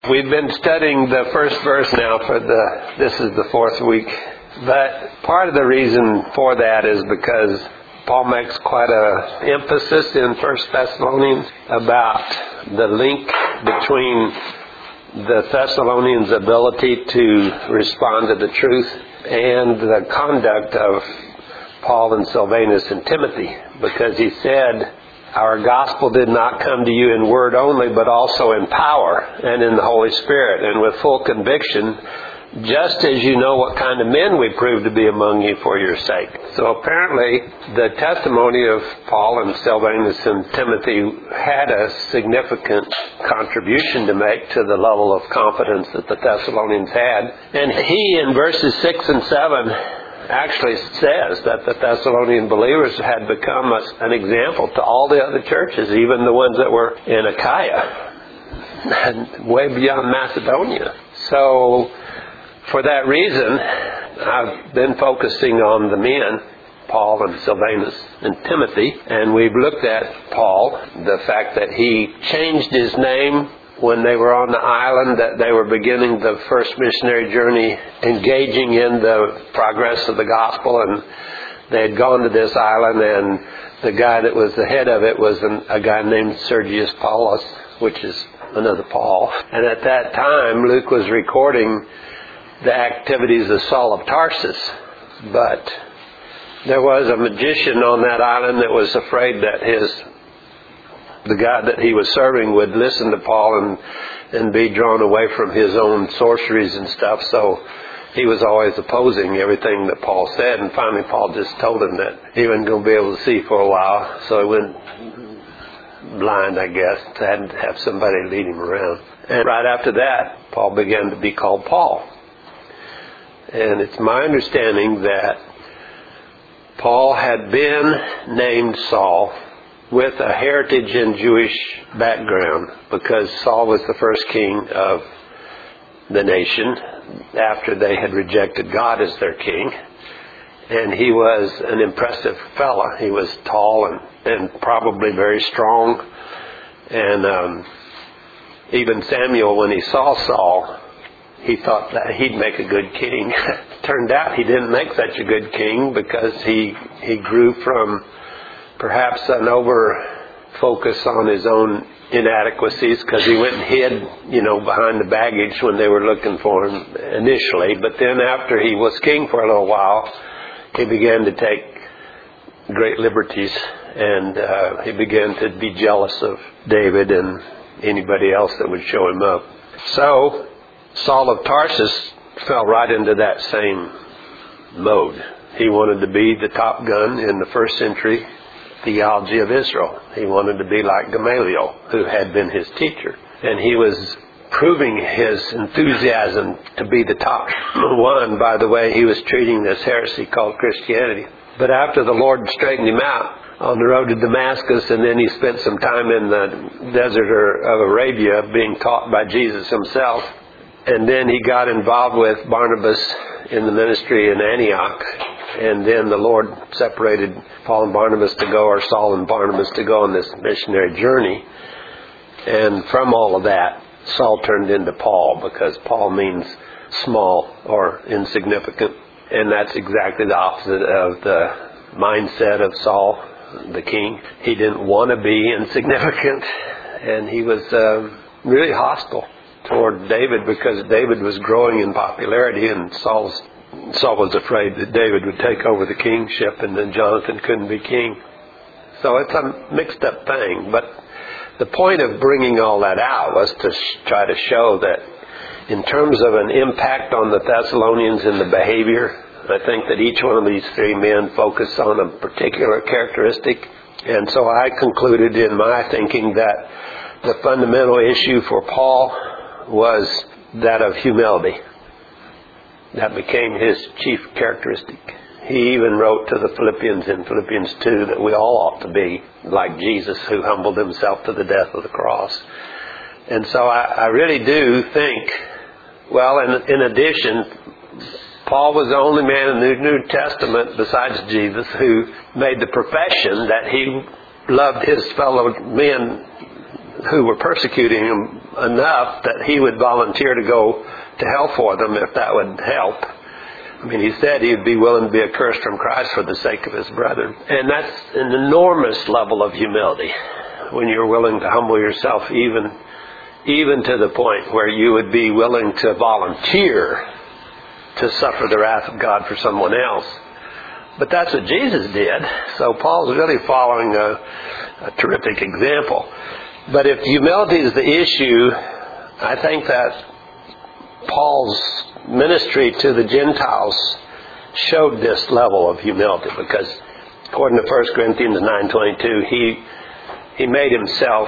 We've been studying the first verse now this is the fourth week. But part of the reason for that is because Paul makes quite an emphasis in 1 Thessalonians about the link between the Thessalonians' ability to respond to the truth and the conduct of Paul and Silvanus and Timothy. Because he said, our gospel did not come to you in word only, but also in power and in the Holy Spirit and with full conviction, just as you know what kind of men we proved to be among you for your sake. So apparently the testimony of Paul and Silvanus and Timothy had a significant contribution to make to the level of confidence that the Thessalonians had. And he, in verses 6 and 7, actually says that the Thessalonian believers had become an example to all the other churches, even the ones that were in Achaia and way beyond Macedonia. So for that reason, I've been focusing on the men, Paul and Silvanus and Timothy, and we've looked at Paul, the fact that he changed his name when they were on the island, that they were beginning the first missionary journey, engaging in the progress of the gospel, and they had gone to this island, and the guy that was the head of it was a guy named Sergius Paulus, which is another Paul. And at that time, Luke was recording the activities of Saul of Tarsus. But there was a magician on that island that was afraid that the guy that he was serving would listen to Paul and be drawn away from his own sorceries and stuff. So he was always opposing everything that Paul said. And finally Paul just told him that he wasn't going to be able to see for a while. So he went blind, I guess, had to have somebody lead him around. And right after that, Paul began to be called Paul. And it's my understanding that Paul had been named Saul with a heritage in Jewish background, because Saul was the first king of the nation after they had rejected God as their king. And he was an impressive fella. He was tall and probably very strong. And even Samuel, when he saw Saul, he thought that he'd make a good king. Turned out he didn't make such a good king, because he grew from perhaps an over-focus on his own inadequacies, because he went and hid, behind the baggage when they were looking for him initially. But then after he was king for a little while, he began to take great liberties, and he began to be jealous of David and anybody else that would show him up. So Saul of Tarsus fell right into that same mode. He wanted to be the top gun in the first century theology of Israel. He wanted to be like Gamaliel, who had been his teacher. And he was proving his enthusiasm to be the top one by the way he was treating this heresy called Christianity. But after the Lord straightened him out on the road to Damascus, and then he spent some time in the desert of Arabia being taught by Jesus himself, and then he got involved with Barnabas in the ministry in Antioch. And then the Lord separated Paul and Barnabas to go, or Saul and Barnabas to go on this missionary journey. And from all of that, Saul turned into Paul, because Paul means small or insignificant. And that's exactly the opposite of the mindset of Saul, the king. He didn't want to be insignificant, and he was really hostile toward David, because David was growing in popularity, and Saul was afraid that David would take over the kingship and then Jonathan couldn't be king. So it's a mixed up thing. But the point of bringing all that out was to try to show that in terms of an impact on the Thessalonians in the behavior, I think that each one of these three men focused on a particular characteristic. And so I concluded in my thinking that the fundamental issue for Paul was that of humility. That became his chief characteristic. He even wrote to the Philippians in Philippians 2 that we all ought to be like Jesus, who humbled himself to the death of the cross. And so I really do think, well, in addition, Paul was the only man in the New Testament besides Jesus who made the profession that he loved his fellow men who were persecuting him enough that he would volunteer to go to hell for them if that would help. I mean, he said he'd be willing to be accursed from Christ for the sake of his brethren. And that's an enormous level of humility when you're willing to humble yourself even to the point where you would be willing to volunteer to suffer the wrath of God for someone else. But that's what Jesus did. So Paul's really following a terrific example. But if humility is the issue, I think that Paul's ministry to the Gentiles showed this level of humility, because according to 1 Corinthians 9:22, he made himself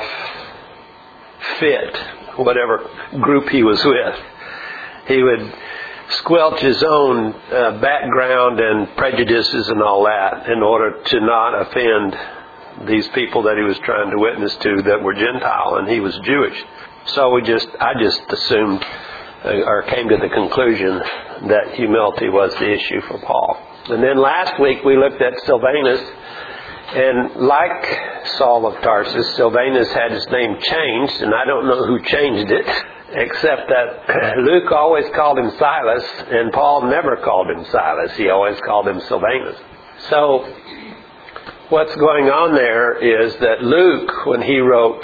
fit whatever group he was with. He would squelch his own background and prejudices and all that in order to not offend these people that he was trying to witness to that were Gentile, and he was Jewish. So I just assumed or came to the conclusion that humility was the issue for Paul. And then last week we looked at Silvanus, and like Saul of Tarsus, Silvanus had his name changed, and I don't know who changed it, except that Luke always called him Silas, and Paul never called him Silas. He always called him Silvanus. So what's going on there is that Luke, when he wrote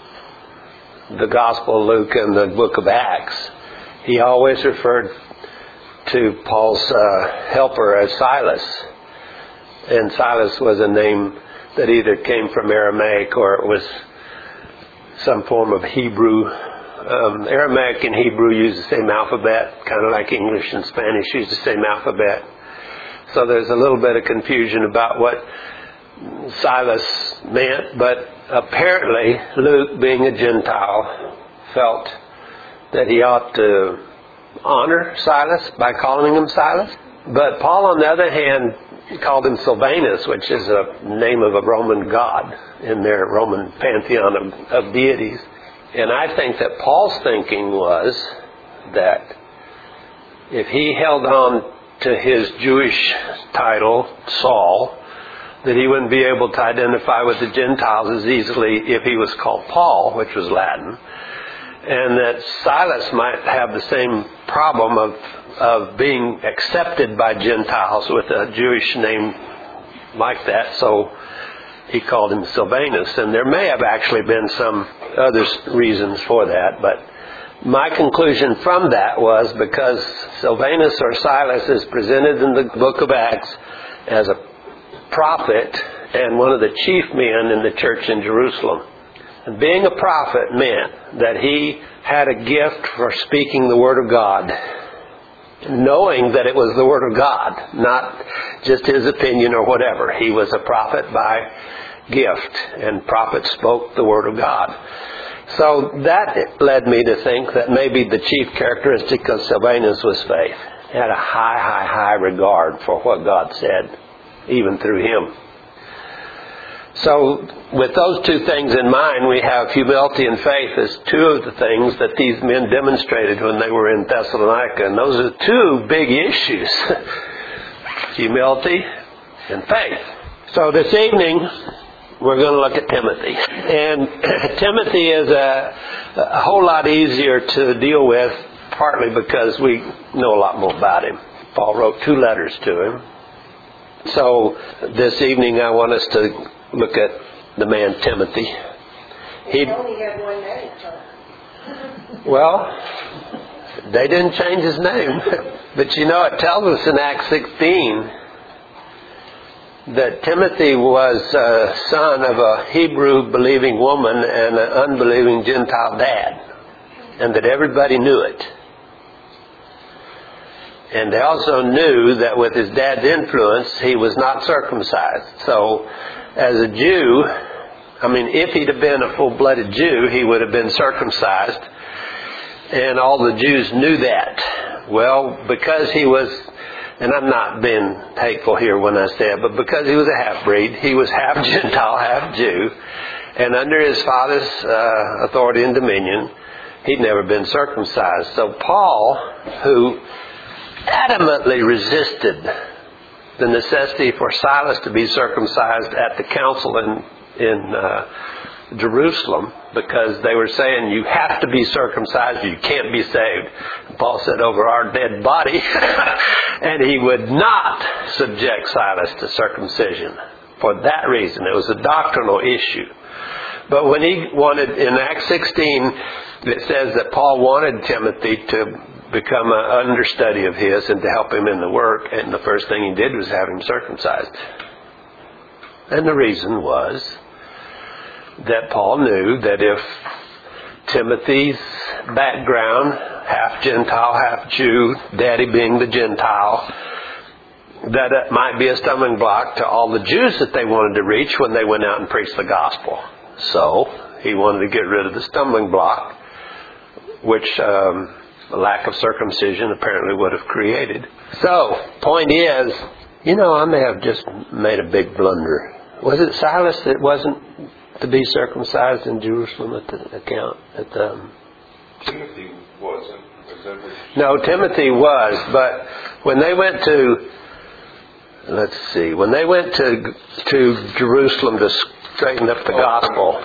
the Gospel of Luke and the book of Acts, he always referred to Paul's helper as Silas. And Silas was a name that either came from Aramaic or it was some form of Hebrew. Aramaic and Hebrew use the same alphabet, kind of like English and Spanish use the same alphabet. So there's a little bit of confusion about what Silas meant, but apparently Luke, being a Gentile, felt that he ought to honor Silas by calling him Silas. But Paul, on the other hand, called him Silvanus, which is a name of a Roman god in their Roman pantheon of deities. And I think that Paul's thinking was that if he held on to his Jewish title, Saul, that he wouldn't be able to identify with the Gentiles as easily if he was called Paul, which was Latin. And that Silas might have the same problem of being accepted by Gentiles with a Jewish name like that. So he called him Silvanus. And there may have actually been some other reasons for that. But my conclusion from that was because Silvanus or Silas is presented in the book of Acts as a prophet and one of the chief men in the church in Jerusalem. And being a prophet meant that he had a gift for speaking the Word of God, knowing that it was the Word of God, not just his opinion or whatever. He was a prophet by gift, and prophets spoke the Word of God. So that led me to think that maybe the chief characteristic of Silvanus was faith. He had a high regard for what God said, even through him. So with those two things in mind, we have humility and faith as two of the things that these men demonstrated when they were in Thessalonica. And those are two big issues. Humility and faith. So this evening, we're going to look at Timothy. And Timothy is a whole lot easier to deal with, partly because we know a lot more about him. Paul wrote 2 letters to him. So this evening I want us to look at the man Timothy. He only had one name. Well, they didn't change his name. But you know, it tells us in Acts 16 that Timothy was a son of a Hebrew believing woman and an unbelieving Gentile dad. And that everybody knew it. And they also knew that with his dad's influence, he was not circumcised. So, as a Jew, if he'd have been a full-blooded Jew, he would have been circumcised. And all the Jews knew that. Well, because he was, and I'm not being hateful here when I say it, but because he was a half-breed, he was half Gentile, half Jew. And under his father's authority and dominion, he'd never been circumcised. So Paul, who adamantly resisted the necessity for Silas to be circumcised at the council in Jerusalem because they were saying you have to be circumcised, you can't be saved. Paul said, over our dead body. And he would not subject Silas to circumcision for that reason. It was a doctrinal issue. But when he wanted, in Acts 16, it says that Paul wanted Timothy to become an understudy of his and to help him in the work, and the first thing he did was have him circumcised. And the reason was that Paul knew that if Timothy's background, half Gentile, half Jew, daddy being the Gentile, that it might be a stumbling block to all the Jews that they wanted to reach when they went out and preached the gospel. So he wanted to get rid of the stumbling block, which lack of circumcision apparently would have created. So, point is, I may have just made a big blunder. Was it Silas that wasn't to be circumcised in Jerusalem at the account? Timothy wasn't. No, Timothy was, but when they went to, when they went to Jerusalem to straighten up the gospel,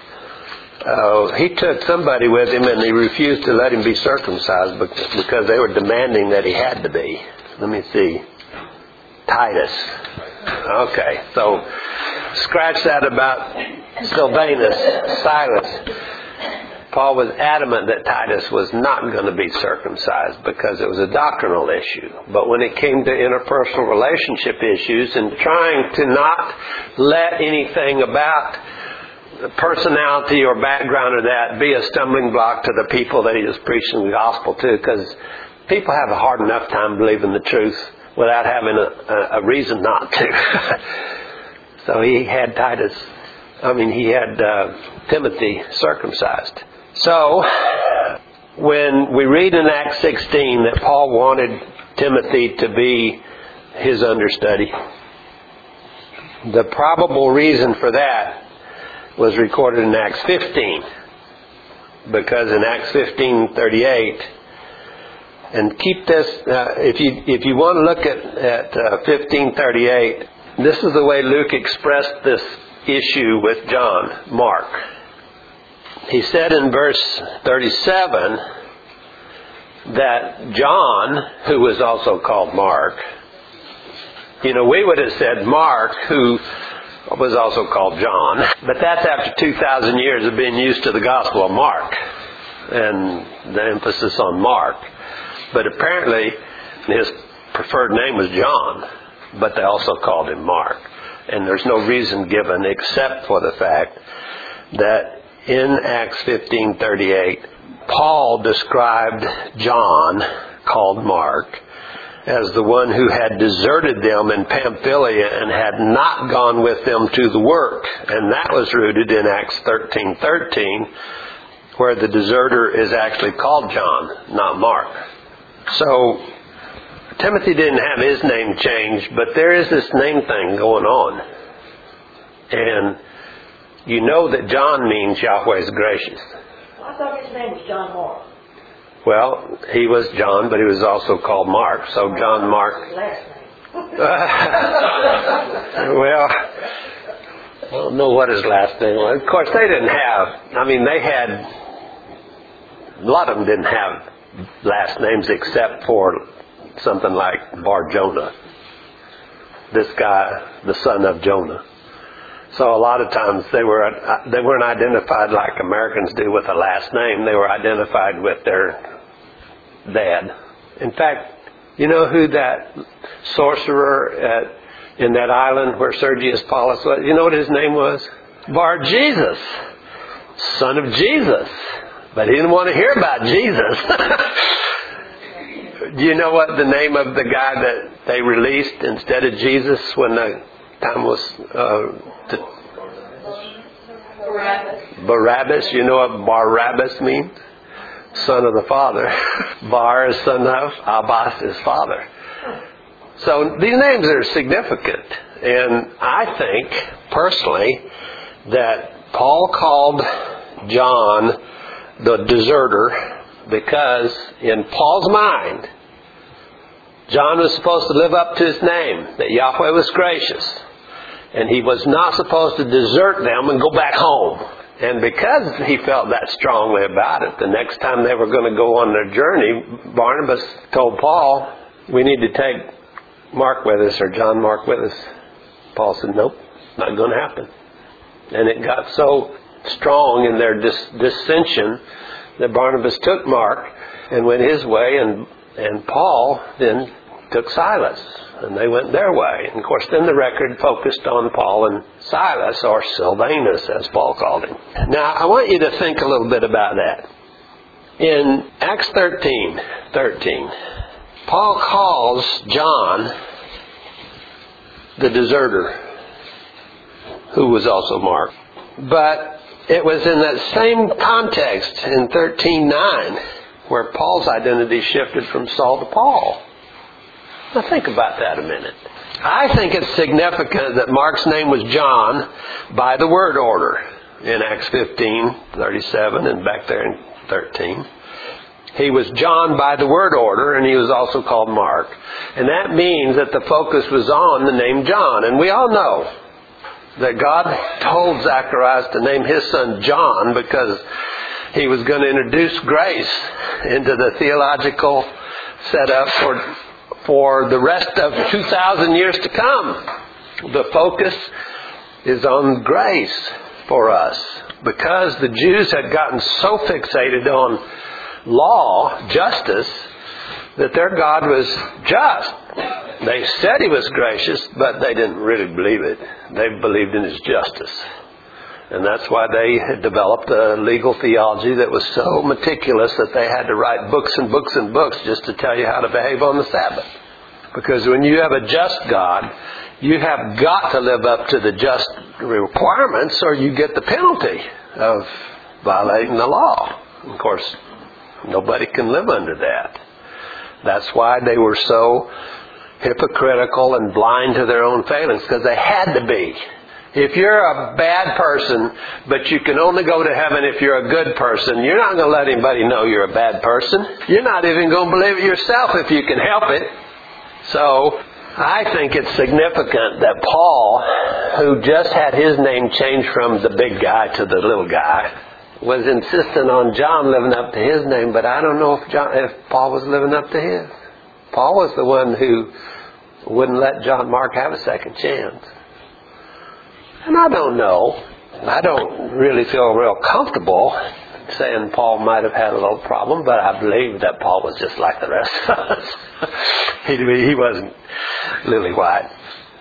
he took somebody with him and he refused to let him be circumcised because they were demanding that he had to be. Let me see. Titus. Okay, so scratch that about Silvanus, Silas. Paul was adamant that Titus was not going to be circumcised because it was a doctrinal issue. But when it came to interpersonal relationship issues and trying to not let anything about personality or background or that be a stumbling block to the people that he was preaching the gospel to, because people have a hard enough time believing the truth without having a reason not to. So he had Timothy circumcised. So when we read in Acts 16 that Paul wanted Timothy to be his understudy, the probable reason for that was recorded in Acts 15, because in Acts 15:38, and keep this, if you want to look at 15:38, this is the way Luke expressed this issue with John Mark. He said in verse 37 that John, who was also called Mark, we would have said Mark, who was also called John. But that's after 2,000 years of being used to the Gospel of Mark and the emphasis on Mark. But apparently his preferred name was John, but they also called him Mark. And there's no reason given except for the fact that in Acts 15:38, Paul described John, called Mark, as the one who had deserted them in Pamphylia and had not gone with them to the work. And that was rooted in Acts 13:13, where the deserter is actually called John, not Mark. So Timothy didn't have his name changed, but there is this name thing going on. And you know that John means Yahweh is gracious. I thought his name was John Mark. Well, he was John, but he was also called Mark. So John Mark. His last name. Well, I don't know what his last name was. Of course, they didn't have, they had, a lot of them didn't have last names except for something like Bar Jonah. This guy, the son of Jonah. So a lot of times they weren't identified like Americans do with a last name. They were identified with their dad. In fact, you know who that sorcerer in that island where Sergius Paulus was? You know what his name was? Bar Jesus, son of Jesus. But he didn't want to hear about Jesus. Do you know what the name of the guy that they released instead of Jesus when the time was Barabbas? You know what Barabbas means? Son of the Father. Bar is son of, Abbas is father. So these names are significant. And I think, personally, that Paul called John the deserter because in Paul's mind, John was supposed to live up to his name, that Yahweh was gracious. And he was not supposed to desert them and go back home. And because he felt that strongly about it, the next time they were going to go on their journey, Barnabas told Paul, we need to take Mark with us, or John Mark with us. Paul said, nope, not going to happen. And it got so strong in their dissension that Barnabas took Mark and went his way, and Paul then took Silas, and they went their way. And of course, then the record focused on Paul and Silas, or Silvanus, as Paul called him. Now, I want you to think a little bit about that. In Acts 13, Paul calls John the deserter, who was also Mark. But it was in that same context in 13:9 where Paul's identity shifted from Saul to Paul. Now think about that a minute. I think it's significant that Mark's name was John by the word order in Acts 15:37 and back there in 13. He was John by the word order, and he was also called Mark. And that means that the focus was on the name John. And we all know that God told Zacharias to name his son John because he was going to introduce grace into the theological setup for the rest of 2,000 years to come. The focus is on grace for us because the Jews had gotten so fixated on law, justice, that their God was just. They said he was gracious, but they didn't really believe it. They believed in his justice. And that's why they had developed a legal theology that was so meticulous that they had to write books and books and books just to tell you how to behave on the Sabbath. Because when you have a just God, you have got to live up to the just requirements or you get the penalty of violating the law. Of course, nobody can live under that. That's why they were so hypocritical and blind to their own failings, because they had to be. If you're a bad person, but you can only go to heaven if you're a good person, you're not going to let anybody know you're a bad person. You're not even going to believe it yourself if you can help it. So, I think it's significant that Paul, who just had his name changed from the big guy to the little guy, was insistent on John living up to his name, but I don't know if Paul was living up to his. Paul was the one who wouldn't let John Mark have a second chance. And I don't know. I don't really feel real comfortable saying Paul might have had a little problem, but I believe that Paul was just like the rest of us. He wasn't lily white.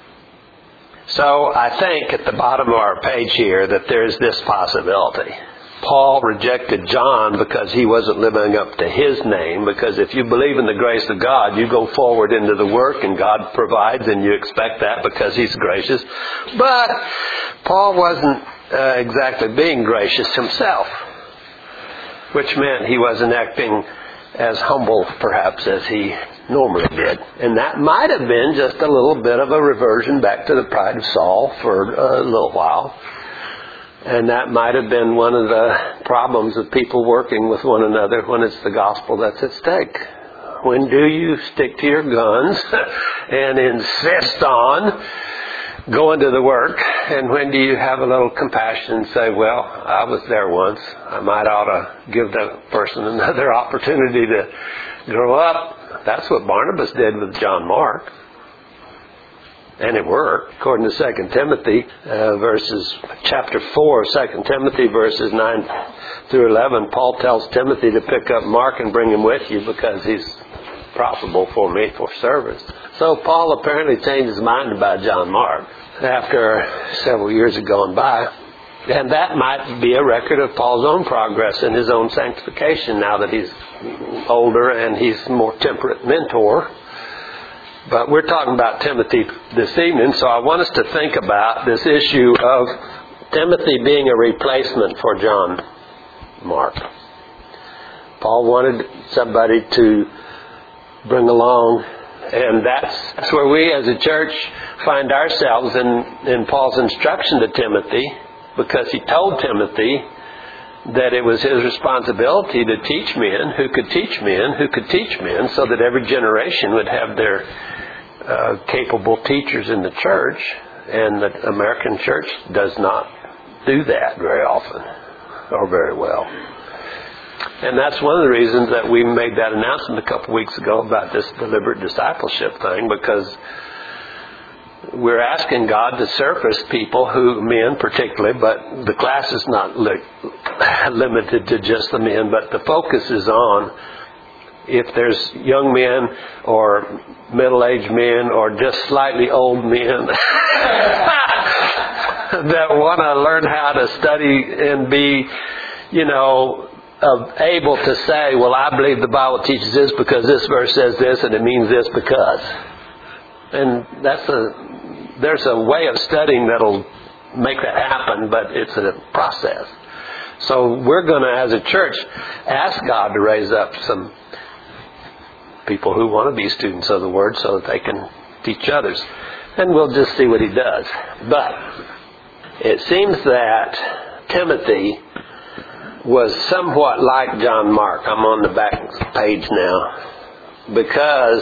So I think at the bottom of our page here that there's this possibility. Paul rejected John because he wasn't living up to his name, because if you believe in the grace of God, you go forward into the work and God provides and you expect that because he's gracious. But Paul wasn't exactly being gracious himself, which meant he wasn't acting as humble perhaps as he normally did. And that might have been just a little bit of a reversion back to the pride of Saul for a little while. And that might have been one of the problems of people working with one another when it's the gospel that's at stake. When do you stick to your guns and insist on going to the work? And when do you have a little compassion and say, well, I was there once. I might ought to give the person another opportunity to grow up. That's what Barnabas did with John Mark. And it worked. According to 2 Timothy, chapter 4, 2 Timothy, verses 9 through 11, Paul tells Timothy to pick up Mark and bring him with you because he's profitable for me for service. So Paul apparently changed his mind about John Mark after several years had gone by. And that might be a record of Paul's own progress in his own sanctification now that he's older and he's a more temperate mentor. But we're talking about Timothy this evening, so I want us to think about this issue of Timothy being a replacement for John Mark. Paul wanted somebody to bring along, and that's where we as a church find ourselves in Paul's instruction to Timothy, because he told Timothy that it was his responsibility to teach men who could teach men who could teach men, so that every generation would have their capable teachers in the church. And the American church does not do that very often. or very well. And that's one of the reasons that we made that announcement a couple weeks ago about this deliberate discipleship thing, because we're asking God to surface people who, men particularly, but the class is not limited to just the men, but the focus is on if there's young men or middle-aged men or just slightly old men that want to learn how to study and be, able to say, well, I believe the Bible teaches this because this verse says this and it means this because. And there's a way of studying that'll make that happen, but it's a process. So we're going to, as a church, ask God to raise up some people who want to be students of the Word so that they can teach others. And we'll just see what He does. But it seems that Timothy was somewhat like John Mark. I'm on the back page now. Because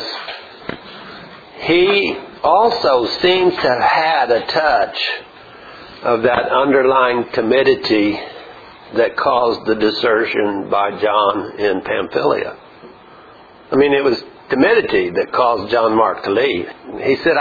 he also seems to have had a touch of that underlying timidity that caused the desertion by John in Pamphylia. I mean, it was timidity that caused John Mark to leave. He said,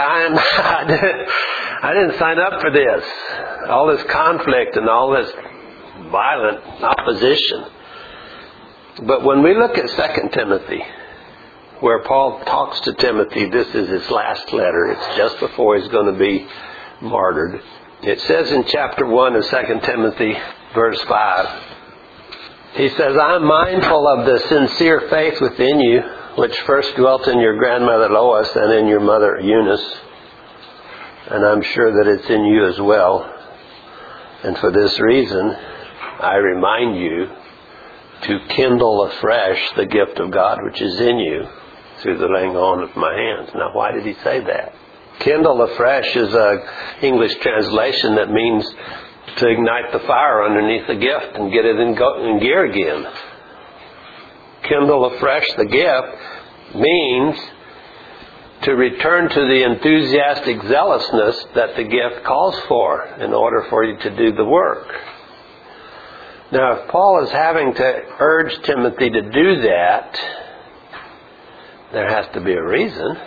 I didn't sign up for this. All this conflict and all this violent opposition. But when we look at 2 Timothy, where Paul talks to Timothy, this is his last letter. It's just before he's going to be martyred. It says in chapter 1 of 2 Timothy, verse 5, he says, I am mindful of the sincere faith within you, which first dwelt in your grandmother Lois and in your mother Eunice. And I'm sure that it's in you as well. And for this reason, I remind you to kindle afresh the gift of God which is in you through the laying on of my hands. Now, why did he say that? Kindle afresh is an English translation that means to ignite the fire underneath the gift and get it in gear again. Kindle afresh the gift means to return to the enthusiastic zealousness that the gift calls for in order for you to do the work. Now, if Paul is having to urge Timothy to do that, there has to be a reason.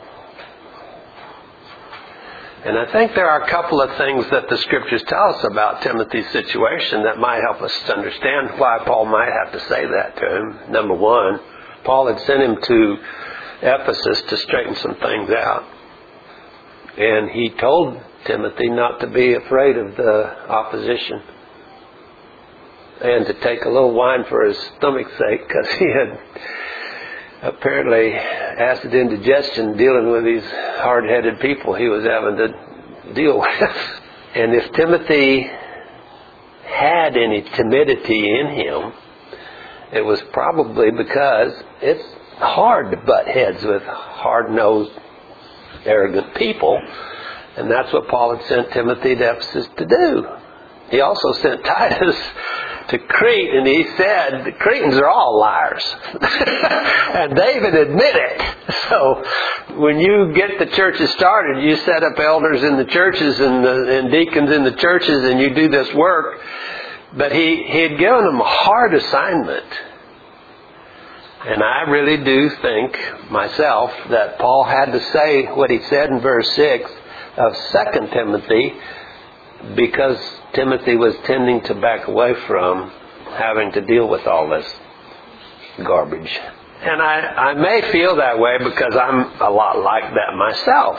And I think there are a couple of things that the Scriptures tell us about Timothy's situation that might help us to understand why Paul might have to say that to him. Number one, Paul had sent him to Ephesus to straighten some things out. And he told Timothy not to be afraid of the opposition and to take a little wine for his stomach's sake, because he had apparently acid indigestion dealing with these hard-headed people he was having to deal with. And if Timothy had any timidity in him, it was probably because it's hard to butt heads with hard-nosed, arrogant people. And that's what Paul had sent Timothy to Ephesus to do. He also sent Titus to Crete, and he said, the Cretans are all liars. And they even admit it. So when you get the churches started, you set up elders in the churches and deacons in the churches, and you do this work. But he had given them a hard assignment. And I really do think, myself, that Paul had to say what he said in verse 6 of 2 Timothy, because Timothy was tending to back away from having to deal with all this garbage. And I may feel that way because I'm a lot like that myself.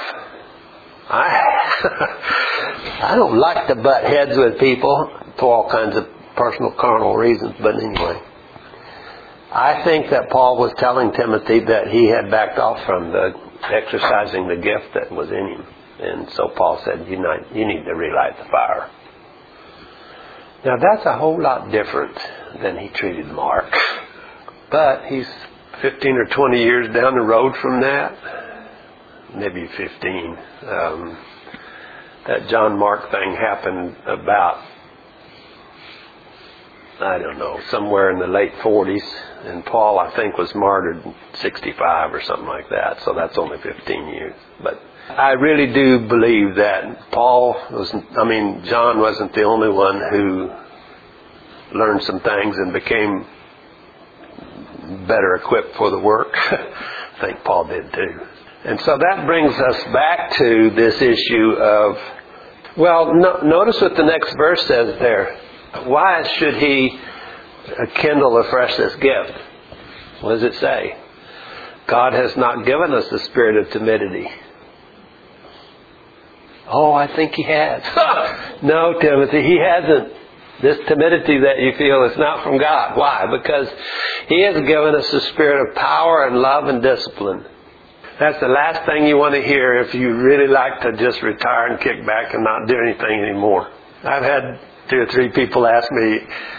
I don't like to butt heads with people for all kinds of personal, carnal reasons, but anyway. I think that Paul was telling Timothy that he had backed off from exercising the gift that was in him. And so Paul said, you need to relight the fire. Now that's a whole lot different than he treated Mark. But he's 15 or 20 years down the road from that. Maybe 15. That John Mark thing happened about, I don't know, somewhere in the late 40s. And Paul, I think, was martyred in 65 or something like that. So that's only 15 years. But I really do believe that John wasn't the only one who learned some things and became better equipped for the work. I think Paul did too. And so that brings us back to this issue of, notice what the next verse says there. Why should he kindle afresh this gift? What does it say? God has not given us the spirit of timidity. Oh, I think He has. No, Timothy, He hasn't. This timidity that you feel is not from God. Why? Because He has given us the spirit of power and love and discipline. That's the last thing you want to hear if you really like to just retire and kick back and not do anything anymore. I've had 2 or 3 people ask me,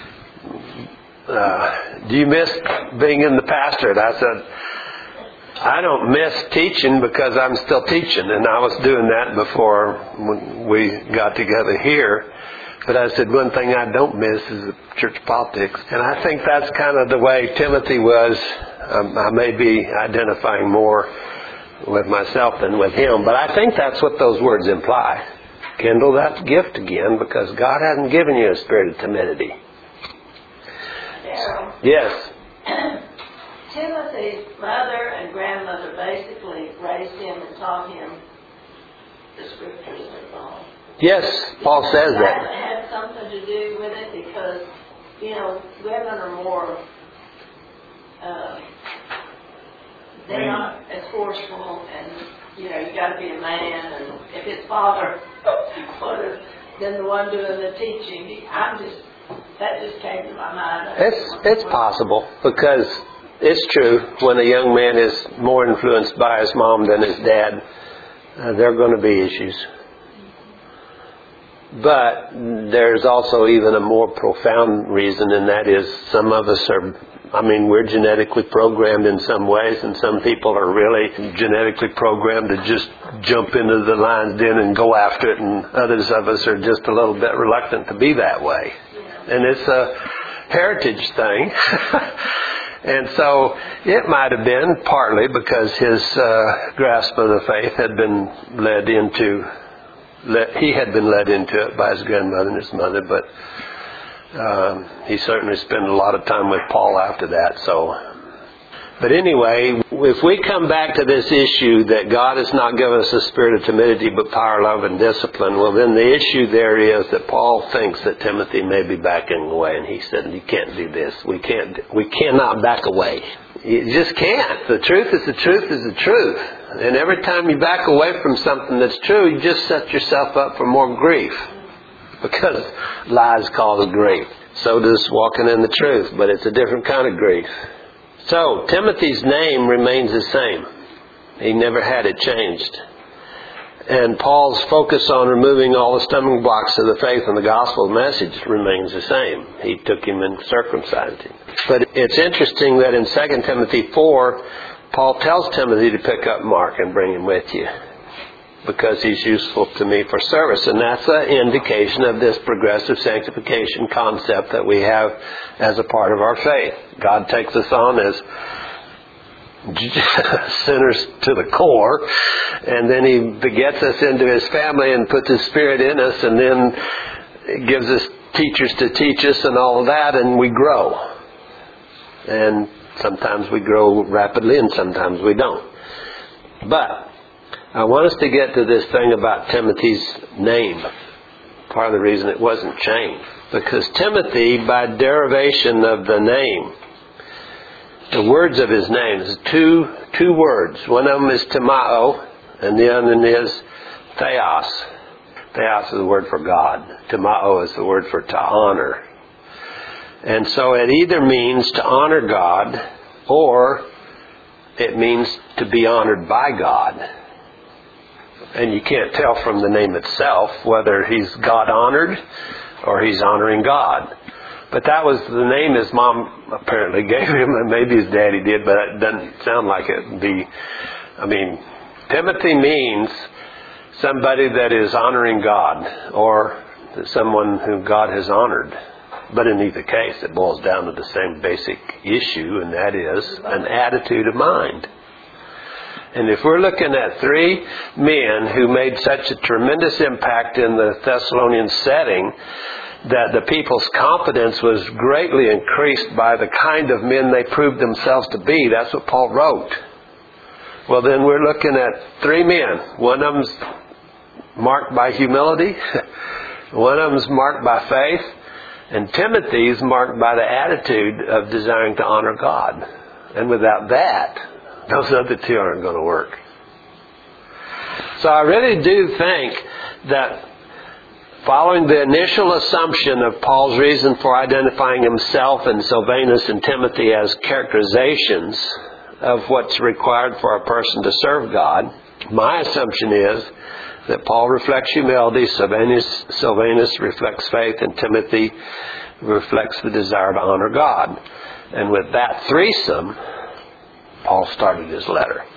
do you miss being in the pastorate? I said, I don't miss teaching because I'm still teaching, and I was doing that before when we got together here. But I said, one thing I don't miss is church politics. And I think that's kind of the way Timothy was. I may be identifying more with myself than with him, but I think that's what those words imply. Kindle that gift again, because God hasn't given you a spirit of timidity. Darryl, Yes. Timothy's mother and grandmother basically raised him and taught him the scriptures and all. Yes, Paul says That that. had something to do with it because, women are more, they're not as forceful and, you got to be a man. And if his father would have been the one doing the teaching, that just came to my mind. It's possible, because it's true, when a young man is more influenced by his mom than his dad, there are going to be issues. But there's also even a more profound reason, and that is some of us we're genetically programmed in some ways, and some people are really genetically programmed to just jump into the lion's den and go after it, and others of us are just a little bit reluctant to be that way. And it's a heritage thing. And so it might have been partly because his grasp of the faith had been led into it by his grandmother and his mother, but he certainly spent a lot of time with Paul after that. But anyway, if we come back to this issue that God has not given us a spirit of timidity but power, love, and discipline, well, then the issue there is that Paul thinks that Timothy may be backing away, and he said, you can't do this. We cannot back away. You just can't. The truth is the truth is the truth. And every time you back away from something that's true, you just set yourself up for more grief. Because lies cause grief. So does walking in the truth, but it's a different kind of grief. So, Timothy's name remains the same. He never had it changed. And Paul's focus on removing all the stumbling blocks of the faith and the gospel message remains the same. He took him and circumcised him. But it's interesting that in 2 Timothy 4, Paul tells Timothy to pick up Mark and bring him with you, because he's useful to me for service. And that's an indication of this progressive sanctification concept that we have as a part of our faith. God takes us on as sinners to the core, and then He begets us into His family and puts His Spirit in us, and then gives us teachers to teach us and all of that, and we grow. And sometimes we grow rapidly and sometimes we don't. But I want us to get to this thing about Timothy's name. Part of the reason it wasn't changed. Because Timothy, by derivation of the name, the words of his name, is two words. One of them is Timao, and the other is Theos. Theos is the word for God. Timao is the word for to honor. And so it either means to honor God, or it means to be honored by God. And you can't tell from the name itself whether he's God-honored or he's honoring God. But that was the name his mom apparently gave him, and maybe his daddy did, but it doesn't sound like it. Timothy means somebody that is honoring God, or someone whom God has honored. But in either case, it boils down to the same basic issue, and that is an attitude of mind. And if we're looking at 3 men who made such a tremendous impact in the Thessalonian setting, that the people's confidence was greatly increased by the kind of men they proved themselves to be. That's what Paul wrote. Well, then we're looking at 3 men. One of them's marked by humility. One of them's marked by faith. And Timothy's marked by the attitude of desiring to honor God. And without that, those other 2 aren't going to work. So I really do think that following the initial assumption of Paul's reason for identifying himself and Silvanus and Timothy as characterizations of what's required for a person to serve God, my assumption is that Paul reflects humility, Silvanus reflects faith, and Timothy reflects the desire to honor God. And with that threesome, Paul started his letter.